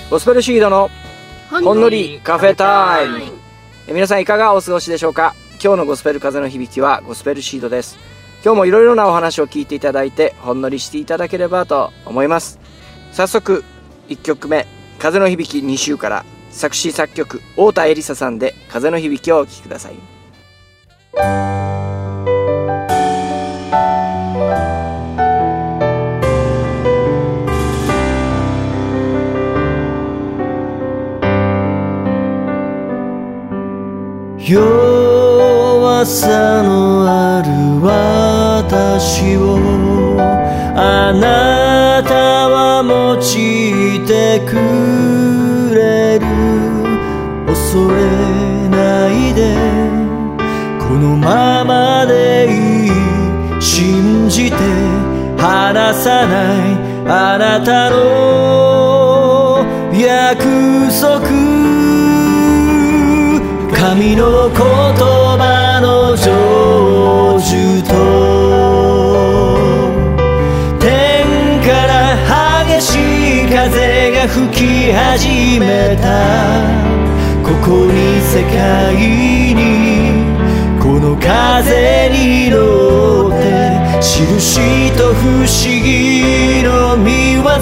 ゴスペルシードのほんのりカフェタイム。皆さんいかがお過ごしでしょうか。今日のゴスペル風の響きはゴスペルシードです。今日もいろいろなお話を聞いていただいてほんのりしていただければと思います。早速1曲目、風の響き2週から作詞作曲太田恵梨沙さんで風の響きをお聴きください。 弱さのある私をあなたは用いてくれる。恐れないでこのままでいい。信じて離さないあなたの約束。神の言葉の成就と天から激しい風が吹き始めた。ここに世界にこの風に乗って印と不思議の御業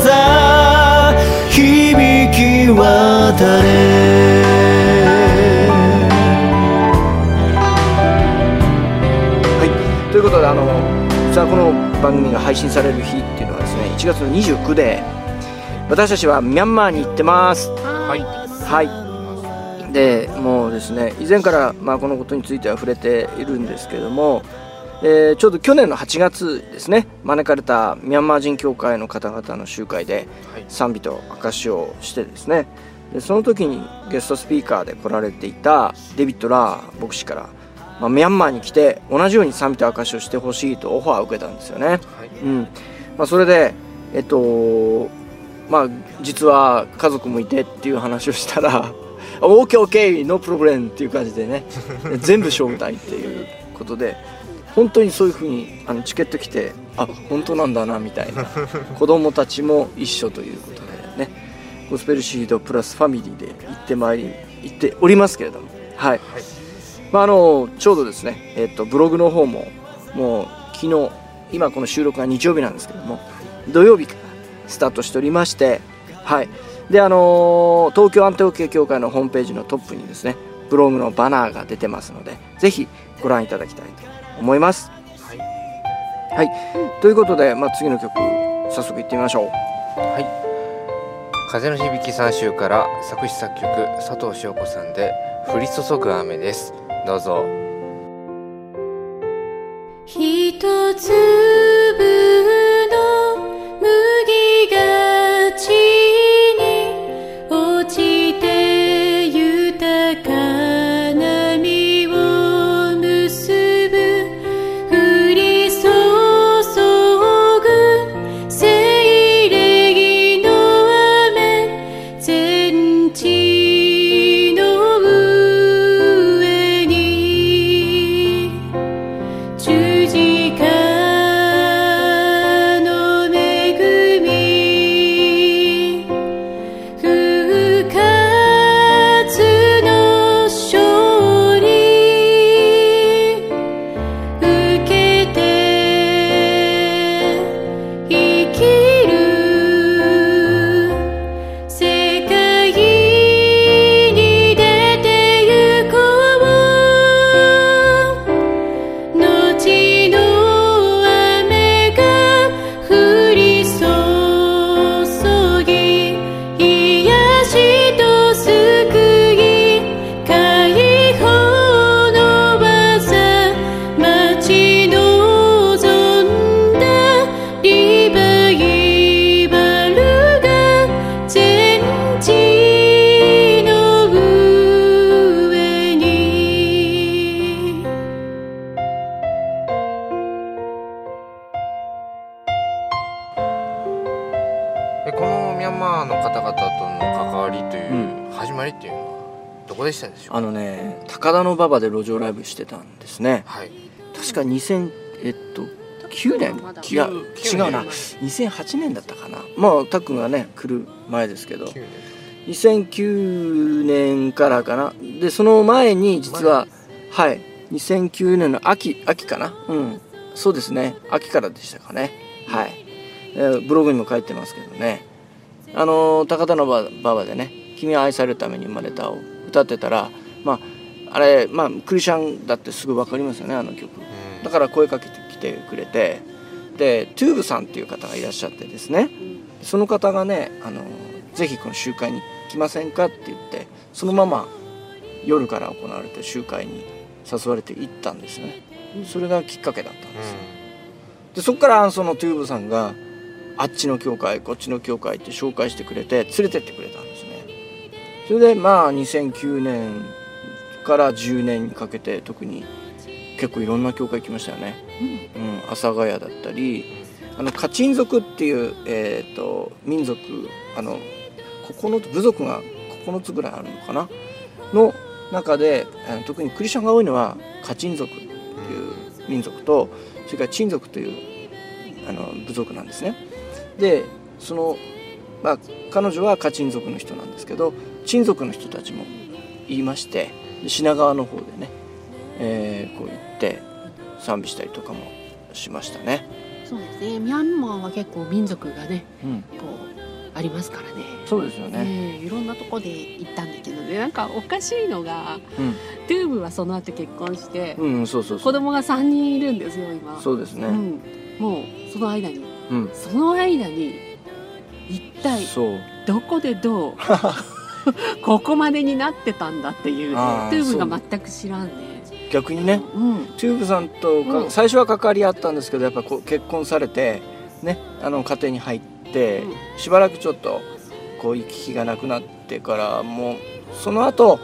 響き渡れ。 ということで実はこの番組が配信される日っていうのはですね1月の29で私たちはミャンマーに行ってます。はいでもうですね以前から、このことについては触れているんですけども、ちょうど去年の8月ですね招かれたミャンマー人協会の方々の集会で賛美と証しをしてですね、でその時にゲストスピーカーで来られていたデビッド・ラー牧師からミャンマーに来て同じように賛美と証しをしてほしいとオファーを受けたんですよね。それで実は家族もいてっていう話をしたらOKOKノープロブレムっていう感じでね全部招待っていうことで本当にそういうふうにチケット来て本当なんだなみたいな子供たちも一緒ということでねゴスペルシードプラスファミリーで行っておりますけれども、ちょうどですね、ブログの方ももう昨日今この収録が日曜日なんですけども土曜日からスタートしておりまして、で東京アンテオ系協会のホームページのトップにですねブログのバナーが出てますのでぜひご覧いただきたいと思います。ということで、次の曲早速いってみましょう。 風の響き3週から作詞作曲佐藤翔子さんで降り注ぐ雨です。どうぞ。 一粒の麦が地に落ちて豊かな実を結ぶ。降り注ぐ聖霊の雨全地の上に十字架の恵み復活の勝利受けて生きる。世界に出て行こう。後の雨が降り注ぎ癒しと救い解放の技待ち望んだリバイバルが全地の上に。 このミャンマーの方々との関わりという始まりっていうのはどこでしたでしょうか。 高田馬場で路上ライブしてたんですね。確か2009年いや違うな2008年だったかな。たっくんがね来る前ですけど、 2009年からかな。でその前に実ははい2009年の秋かな、そうですね、秋からでしたかね。はい、ブログにも書いてますけどね、高田馬場でね「君は愛されるために生まれた」を歌ってたら、あれクリシャンだってすぐ分かりますよね、あの曲。だから声かけてきてくれて、でトゥーブさんっていう方がいらっしゃってですね、その方がねぜひこの集会に来ませんかって言って、そのまま夜から行われて集会に誘われて行ったんですね。それがきっかけだったんです。でそこからそのトゥーブさんがあっちの教会こっちの教会って紹介してくれて連れてってくれたんですね。それで2009年から10年にかけて特に結構いろんな教会行きましたよね。阿佐ヶ谷だったりカチン族っていう、民族部族が9つぐらいあるのかなの中で特にクリスチャンが多いのはカチン族っていう民族と、それからチン族という部族なんですね。で彼女はカチン族の人なんですけど、チン族の人たちも言いまして、品川の方でね、こう行って賛美したりとかもしましたね。 そうですね、ミャンマーは結構民族がね、こうありますからね。 そうですよね、 いろんなとこで行ったんだけどね、なんかおかしいのが、トゥーブはその後結婚して、子供が3人いるんですよ今。 そうですね、 もうその間に一体どこでどうここまでになってたんだっていうね、トゥーブが全く知らんね。 逆にね、トゥーブさんと最初は関わりあったんですけど、やっぱ結婚されてね、家庭に入って、しばらくちょっとこう行き来がなくなってから、もうその後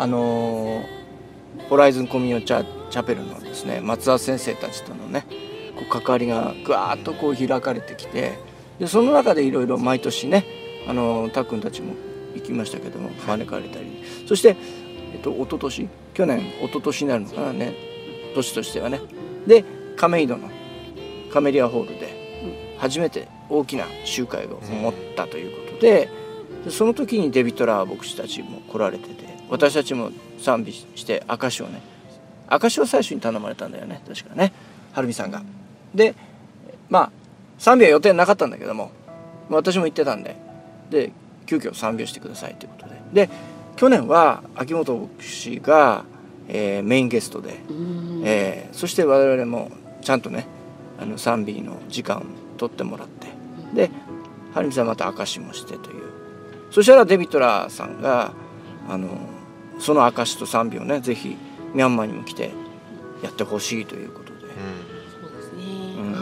ホライズンコミュニオチャペルのですね松田先生たちとのねこう関わりがぐわーっとこう開かれてきて、でその中でいろいろ毎年ねたっくんたちも行きましたけども招かれたり、そして一昨年になるのかなね、年としてはね。で亀戸のカメリアホールで初めて大きな集会を持ったということで、その時にデビッド・ラー牧師たちも来られてて、私たちも賛美して証しを最初に頼まれたんだよね、確かね、はるみさんが。で賛美は予定なかったんだけども、私も行ってたんで急遽賛美をしてくださいということで、去年は秋元牧師が、メインゲストで、そして我々もちゃんとね賛美の時間を取ってもらって、ではるみさんまた証もしてという。そしたらデビッドラーさんがその証と賛美をねぜひミャンマーにも来てやってほしいということで、 そうですね、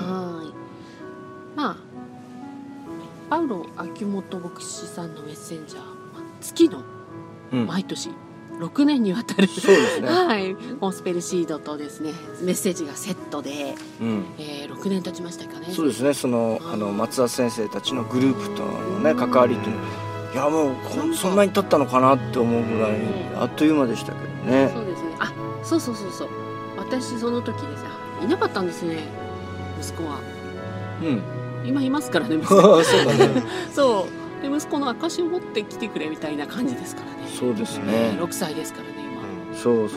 パウロ秋元牧師さんのメッセンジャー、月の毎年6年にわたる、 そうですね、 ゴスペルシードとですねメッセージがセットで、6年経ちましたかね。 そうですね、松田先生たちのグループとのね関わりっていうの、いやもうそんなに経ったのかなって思うぐらいあっという間でしたけどね。 そうですね、そう私その時でさいなかったんですね、息子は。今いますからね、息子そうだねそうで息子の証を持ってきてくれみたいな感じですからね。 そうですね、 6歳ですからね今。 そう、 6年です。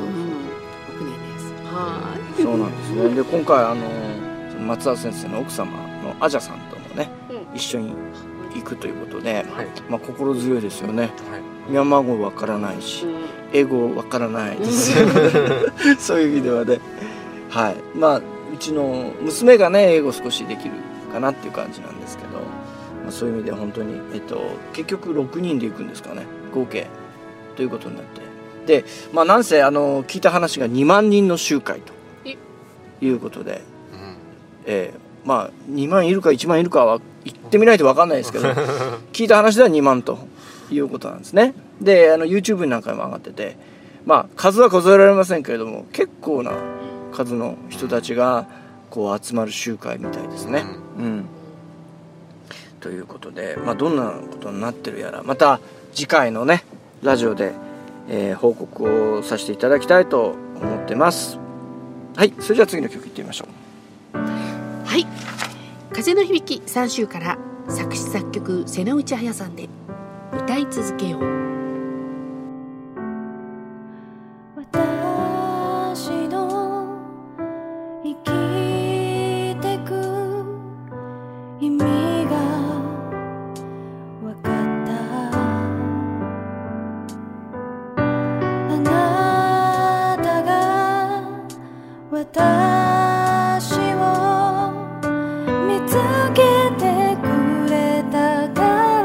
そうなんですね。で今回松田先生の奥様のアジャさんともね、一緒に行くということで、心強いですよね。ミャンマー語わからないし、英語わからないですよそういう意味ではね、うちの娘がね英語少しできるかなっていう感じなんですけど、そういう意味で本当に結局6人で行くんですかね、合計ということになって、でなんせ聞いた話が2万人の集会ということで、2万いるか1万いるかは行ってみないと分かんないですけど聞いた話では2万ということなんですね。でYouTube になんかも上がってて、数は数えられませんけれども結構な数の人たちがこう集まる集会みたいですね。ということで、どんなことになってるやらまた次回のねラジオで、報告をさせていただきたいと思ってます。はい、それじゃあ次の曲いってみましょう。 はい、風の響き3週から作詞作曲瀬野内彩さんで歌い続けよう。 私の生きてく意味が分かった。あなたが私を見つけてくれたから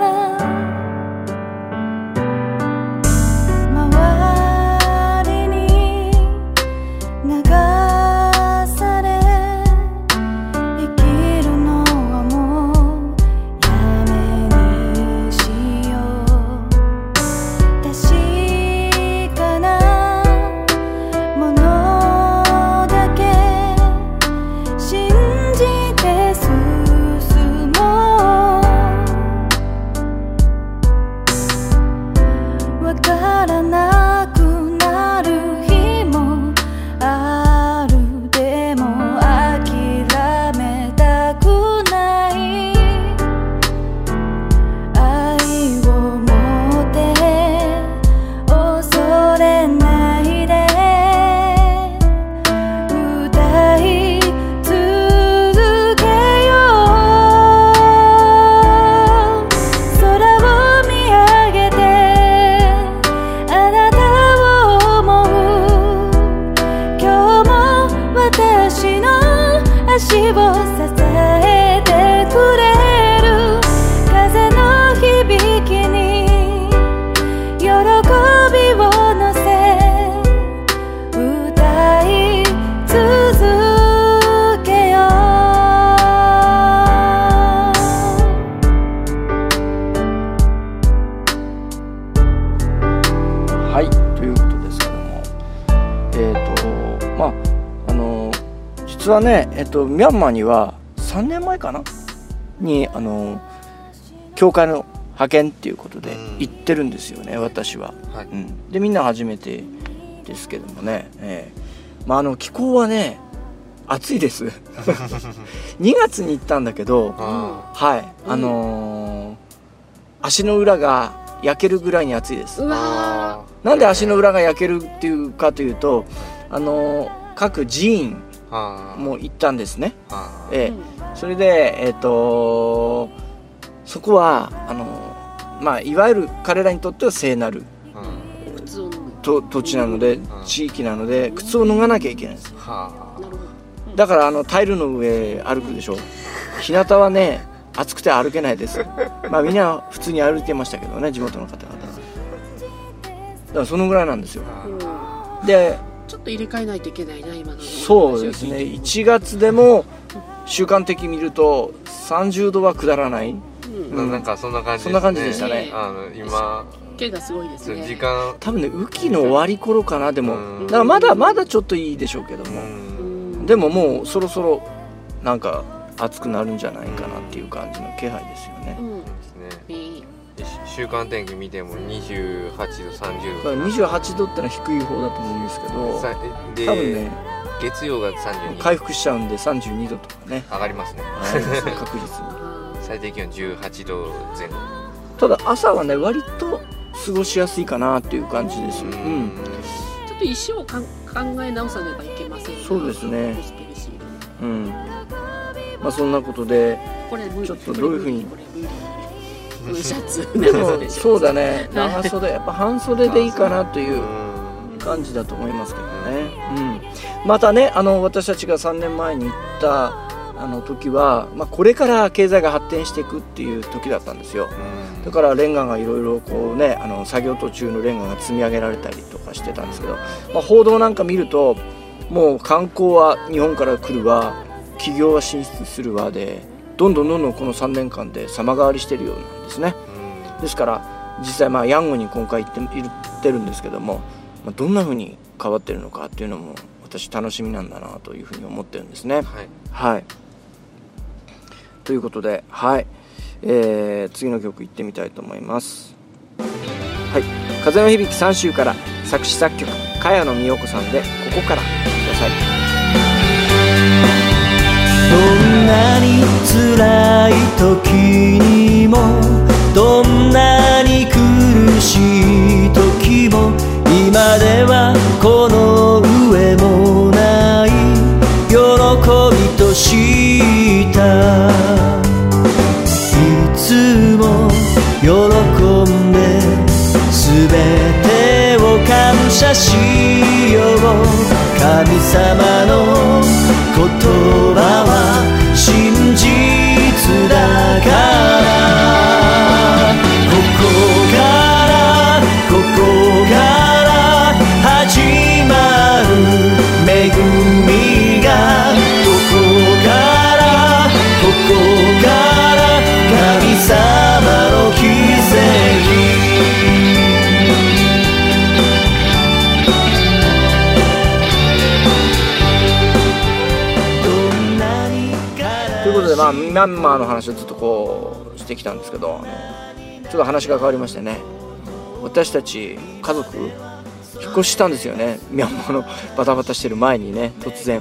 周りに流され生きるのはもうやめにしよう。確かなものだけ信じて進もう。わからなくなる日もある。でも諦めたくない。愛を持って恐れないで歌い続けよう。空を見上げてあなたを思う。今日も私の足を支えてくれる風の響きに喜びを乗せ歌い続けよう。 はい、ということですけども、まあ実はね、ミャンマーには3年前かなに教会の派遣っていうことで行ってるんですよね、私は。 はい。 でみんな初めてですけどもね、気候はね暑いです2月に行ったんだけど、はい、足の裏が焼けるぐらいに暑いです。 うわなんで足の裏が焼けるっていうかというと、各寺院も行ったんですね。それでそこはいわゆる彼らにとっては聖なる靴を脱ぐ土地なので、地域なので靴を脱がなきゃいけないんです。 なるほど。 だからタイルの上歩くでしょ。日向はね暑くて歩けないです。みんな普通に歩いてましたけどね、地元の方々は。だからそのぐらいなんですよ。でちょっと入れ替えないといけないな今の。 そうですね、1月でも週間的見ると30度は下らない、 なんかそんな感じですね。 そんな感じでしたね。 今毛がすごいですね。 時間多分ね雨季の終わり頃かな。でもだからまだちょっといいでしょうけども、でももうそろそろなんか暑くなるんじゃないかなっていう感じの気配ですよね。 週間天気見ても28度30度。 28度ってのは低い方だと思うんですけど、多分ね月曜が32 回復しちゃうんで32度とかね上がりますね。 確実に最低気温18度前後。 ただ朝はね割と過ごしやすいかなっていう感じです。ちょっと石を考え直さねばいけません。 そうですね。そんなことでちょっとどういうふうにシャツでもそうだね、長袖やっぱ半袖でいいかなという感じだと思いますけどね。またね私たちが3年前に行った時は、これから経済が発展していくっていう時だったんですよ。だからレンガがいろいろこうね作業途中のレンガが積み上げられたりとかしてたんですけど、報道なんか見るともう観光は日本から来るわ、企業は進出するわでどんどんこの3年間で様変わりしてるようなんですね。ですから実際ヤンゴンに今回行ってるんですけども、どんな風に変わってるのかっていうのも私楽しみなんだなというふうに思ってるんですね。はい、ということで、次の曲いってみたいと思います。風の響き3週から作詞作曲茅野美代子さんでここからください。 どんなに辛い時にもどんなに苦しい時も今ではこの上もない喜びとしたいつも喜んで全てを感謝しよう神様の言葉は真実だからここから始まる恵みがここから神様の奇跡ということで、ミャンマーの話をずっとこうしてきたんですけど、ちょっと話が変わりましてね、私たち家族引っ越ししたんですよね。ミャンマーのバタバタしてる前にね、突然。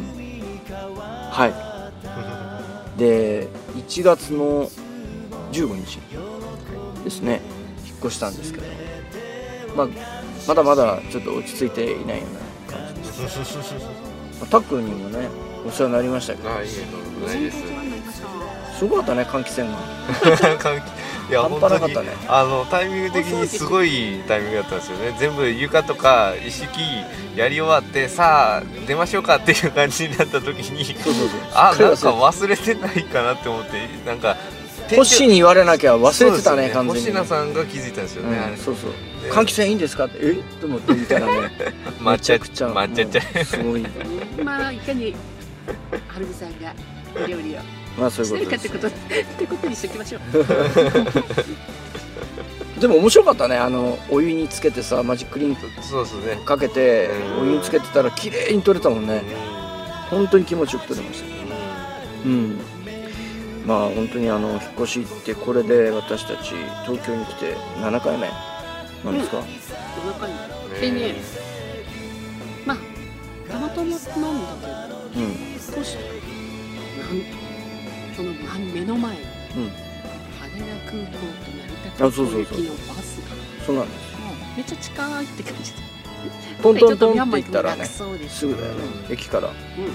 はいで1月の15日ですね、引っ越したんですけど、まだまだちょっと落ち着いていないような感じですタックにもねお世話になりましたけど、 ないです。 すごかったね、換気扇がいや半端なかったね。 タイミング的にすごいタイミングだったんですよね。全部床とか一式やり終わってさあ出ましょうかっていう感じになった時になんか忘れてないかなって思って、なんか星に言われなきゃ忘れてたね、完全に。 星名さんが気づいたんですよね、あれ。 そう換気扇いいんですかってと思ってみたらねめちゃくちゃすごいいかにはるみさんがお料理をそういうことしてるかってことにしておきましょうでも面白かったね、お湯につけてさ、マジックリンクかけてお湯につけてたら綺麗に取れたもんね。本当に気持ちよく取れました。本当に引っ越しってこれで私たち東京に来て7回目なんですか。 7回目でね、たまたまなんだけど、少しその目の前に羽田空港と成田空港行きのバスがそうなんですよ。 めっちゃ近いって感じで、 トントントンって行ったらねすぐだよね、駅から。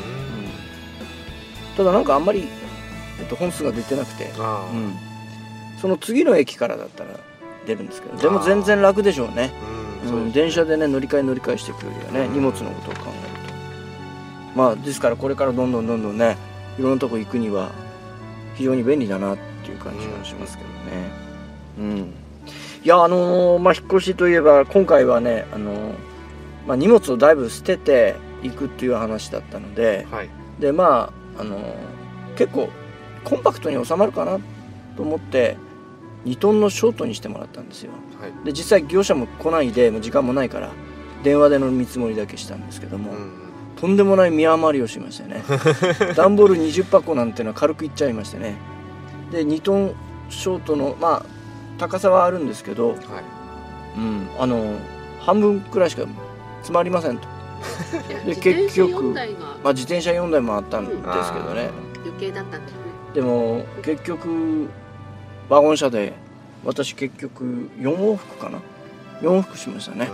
ただなんかあんまり本数が出てなくて、その次の駅からだったら出るんですけど、でも全然楽でしょうね。電車でね乗り換えしていくよりはね、荷物のことを考えると、ですからこれからどんどんねいろんなとこ行くには非常に便利だなっていう感じがしますけどね。いや引っ越しといえば今回はね荷物をだいぶ捨てていくっていう話だったので、で結構コンパクトに収まるかなと思って2トンのショートにしてもらったんですよ。で実際業者も来ないで時間もないから電話での見積もりだけしたんですけども、とんでもない見余りをしましたね段ボール20箱なんてのは軽くいっちゃいましてね。で2トンショートの高さはあるんですけど、半分くらいしか詰まりませんとで結局自転車4台もあったんですけどね、 余計だったんだよね。 でも結局ワゴン車で私結局4往復かな、4往復しましたね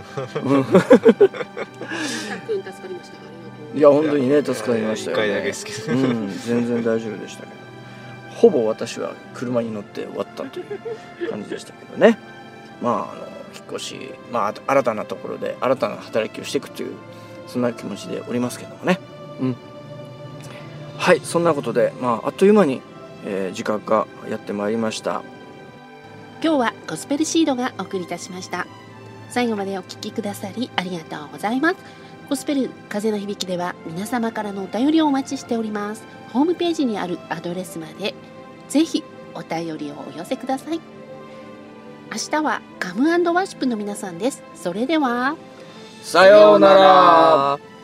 いや本当にね助かりましたよね。 1回だけですけど、 全然大丈夫でしたけど、ほぼ私は車に乗って終わったという感じでしたけどね。引っ越し、新たなところで新たな働きをしていくというそんな気持ちでおりますけどもね。はい、そんなことであっという間に、時間がやってまいりました。 今日はゴスペルシードがお送りいたしました。最後までお聞きくださりありがとうございます。ゴスペル風の響きでは皆様からのお便りをお待ちしております。ホームページにあるアドレスまでぜひお便りをお寄せください。明日はカム&ワーシップの皆さんです。それではさようなら。